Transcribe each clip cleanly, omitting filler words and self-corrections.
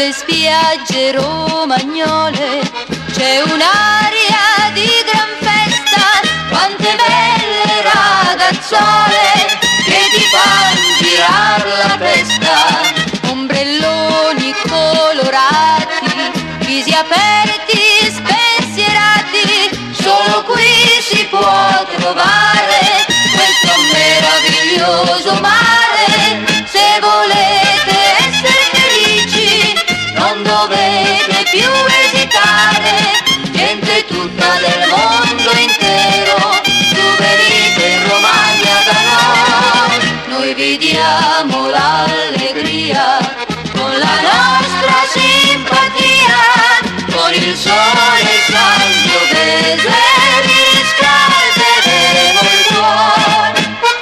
sulle spiagge romagnole c'è un'aria di gran festa, quante belle ragazzole che ti fan girar la testa, ombrelloni colorati, visi aperti, spensierati, solo qui si può trovare questo meraviglioso mare. Se volete essere felici non dovete più esitare, gente tutta del mondo intero, tu venite in Romagna da noi vi diamo l'allegria, con la nostra simpatia, con il sole sangiovese vi riscalderemo il cuore.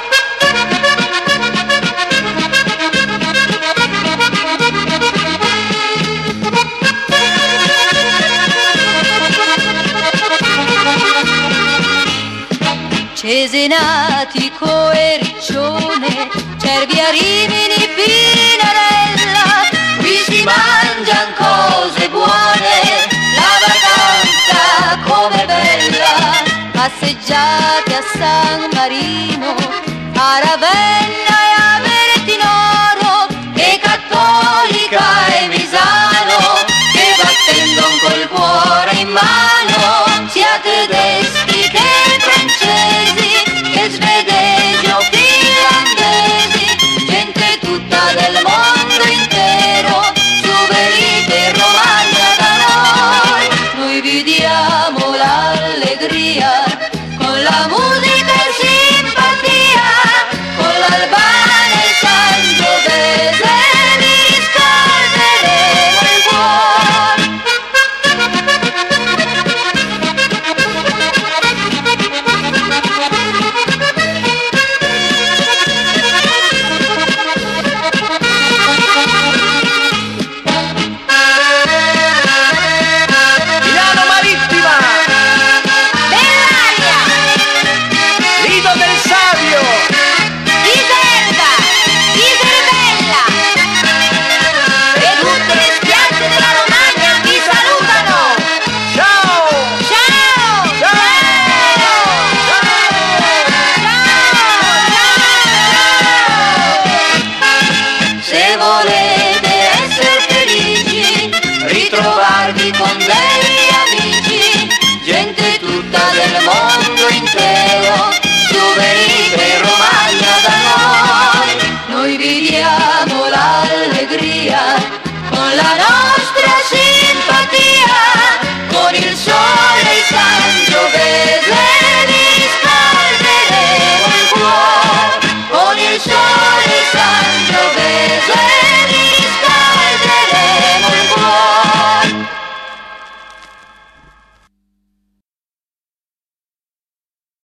Cesenatico e Riccione, Cervi a Rimini, Pinarella, qui si mangian cose buone, la vacanza com'è bella, passeggiate a San Marino, a Ravenna